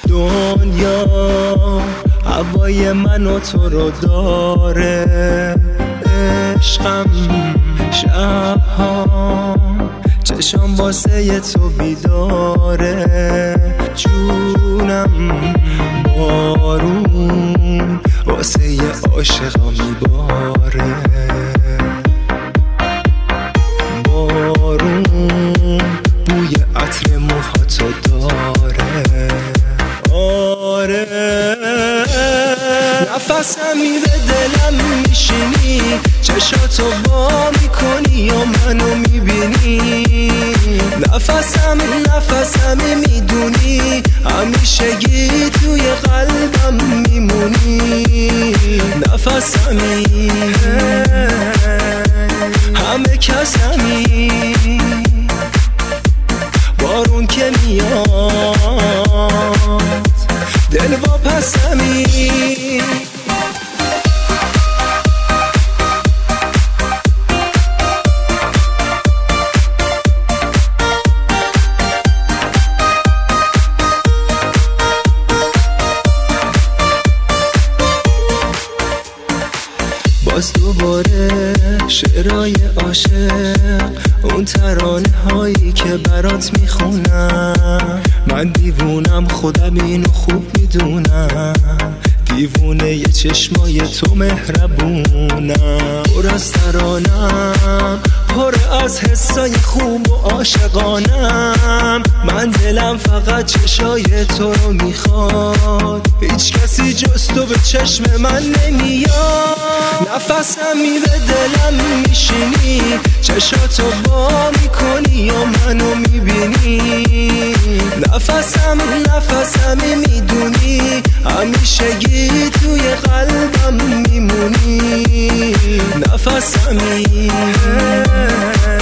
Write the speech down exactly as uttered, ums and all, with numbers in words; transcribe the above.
دنیا هوای من و تو رو داره، عشقم شبها چشم واسه تو بیداره، جونم بارون واسه عاشقا میباره، بارون بوی عطر موهاتو داره. آره نفسم میره دلم میشینی، چشاتو وا میکنی و منو میبینی، نفسم نفسم میدونی همیشگی توی قلبم میمونی، نفسمی همه کسمی، بارون که میاد دل واپسمی. باز دوباره شعرهای عاشق، اون ترانه هایی که برات میخونم، من دیوونم خودم اینو خوب میدونم، دیوونه یه چشمای تو مهربونم، پر از ترانم پر از حسای خوب و عاشقانم، من دلم فقط چشای تو رو میخواد، هیچ کسی جز تو به چشم من نمیاد، نفسم میره دلم میشینی، چشاتو با میکنی و منو میبینی، نفسم نفسم میدونی همیشگی توی قلبم میمونی، نفسمی